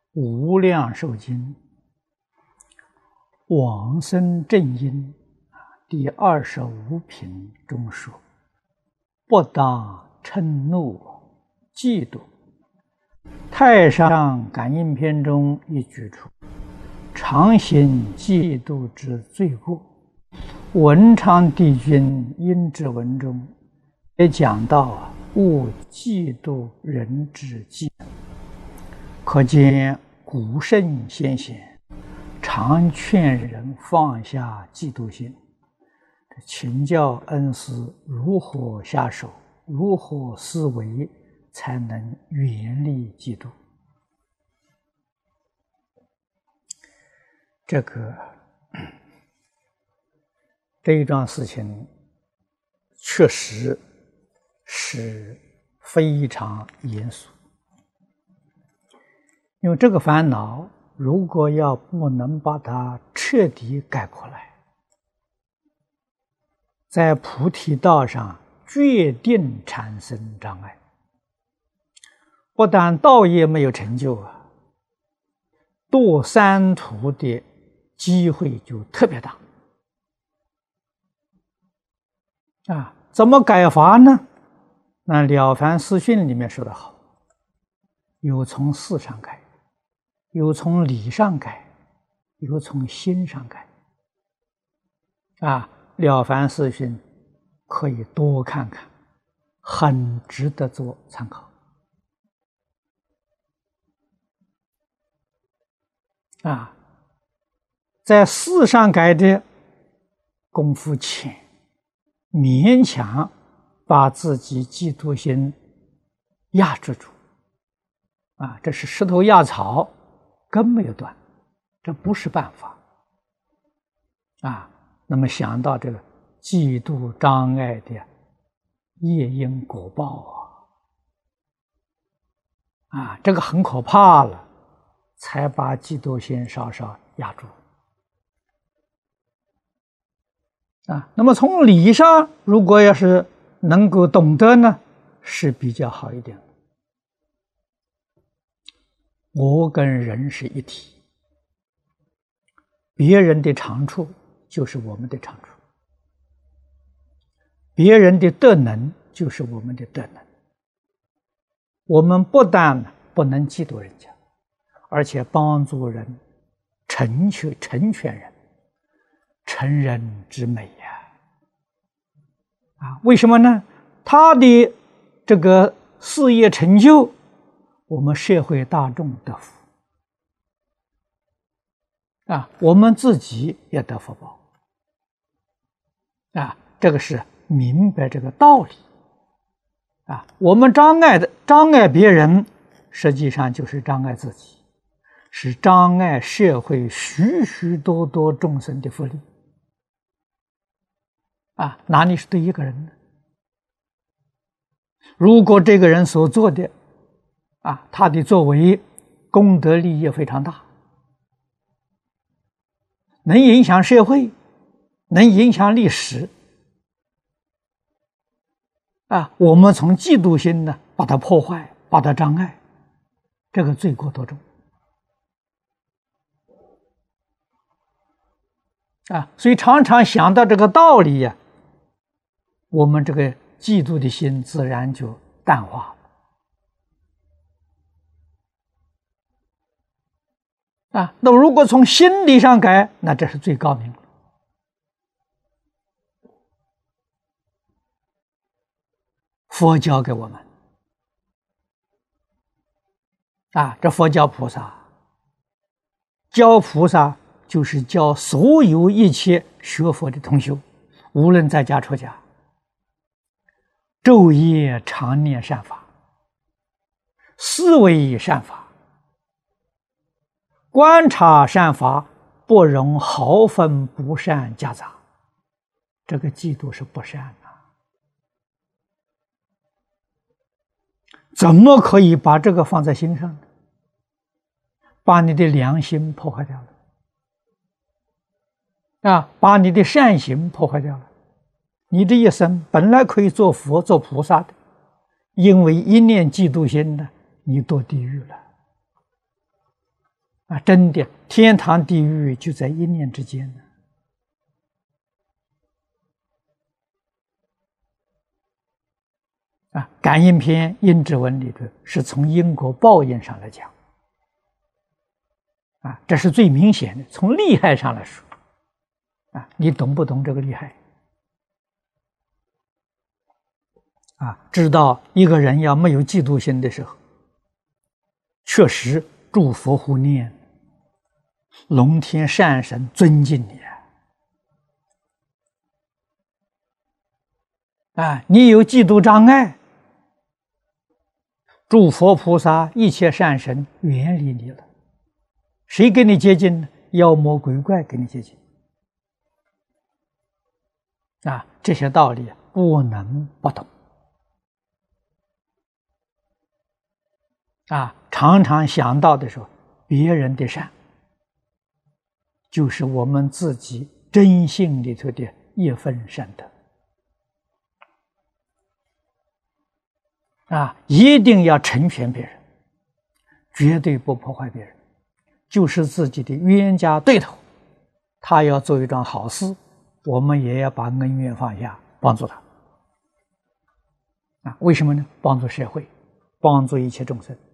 无量寿经往生正因第25品中说：不当嗔怒嫉妒。太上感应篇中一举出，常行嫉妒之罪过。文昌帝君应知文中也讲到勿嫉妒人之嫉，可见古圣先贤常劝人放下嫉妒心，请教恩师如何下手，如何思维，才能远离嫉妒。这一桩事情确实是非常严肃，因为这个烦恼如果要不能把它彻底改过来，在菩提道上决定产生障碍，不但道业没有成就堕三途的机会就特别大怎么改法呢？那《了凡四训》里面说得好，有从事上改，有从理上改，有从心上改《了凡四训》可以多看看，很值得做参考在事上改的功夫浅，勉强把自己嫉妒心压制住这是石头压草，根没有断，这不是办法那么想到这个嫉妒障碍的业因果报这个很可怕了，才把嫉妒心稍稍压住那么从理上如果要是能够懂得呢，是比较好一点。我跟人是一体，别人的长处就是我们的长处，别人的德能就是我们的德能。我们不但不能嫉妒人家，而且帮助人，成全人，成人之美为什么呢？他的这个事业成就，我们社会大众得福我们自己也得福报这个是明白这个道理我们障碍别人，实际上就是障碍自己，是障碍社会许许多多众生的福利哪里是对一个人呢？如果这个人所做的他的作为功德利益非常大，能影响社会，能影响历史我们从嫉妒心呢把它破坏，把它障碍，这个罪过多重所以常常想到这个道理我们这个嫉妒的心自然就淡化了那如果从心理上改，那这是最高明的。佛教给我们这佛教菩萨教菩萨，就是教所有一切学佛的同修，无论在家出家，昼夜常念善法，思维善法，观察善法，不容毫分不善夹杂。这个嫉妒是不善怎么可以把这个放在心上呢？把你的良心破坏掉了把你的善行破坏掉了。你这一生本来可以做佛做菩萨的，因为一念嫉妒心呢，你堕地狱了真的，天堂地狱就在一念之间呢。感应篇阴指文里头是从因果报应上来讲，这是最明显的。从利害上来说，你懂不懂这个利害？知道一个人要没有嫉妒心的时候，确实诸佛护念，龙天善神尊敬你你有嫉妒障碍，诸佛菩萨一切善神远离你了。谁跟你接近呢？妖魔鬼怪跟你接近这些道理不能不懂常常想到的时候，别人的善就是我们自己真心里头的一份善德一定要成全别人，绝对不破坏别人。就是自己的冤家对头，他要做一桩好事，我们也要把恩怨放下，帮助他为什么呢？帮助社会，帮助一切众生。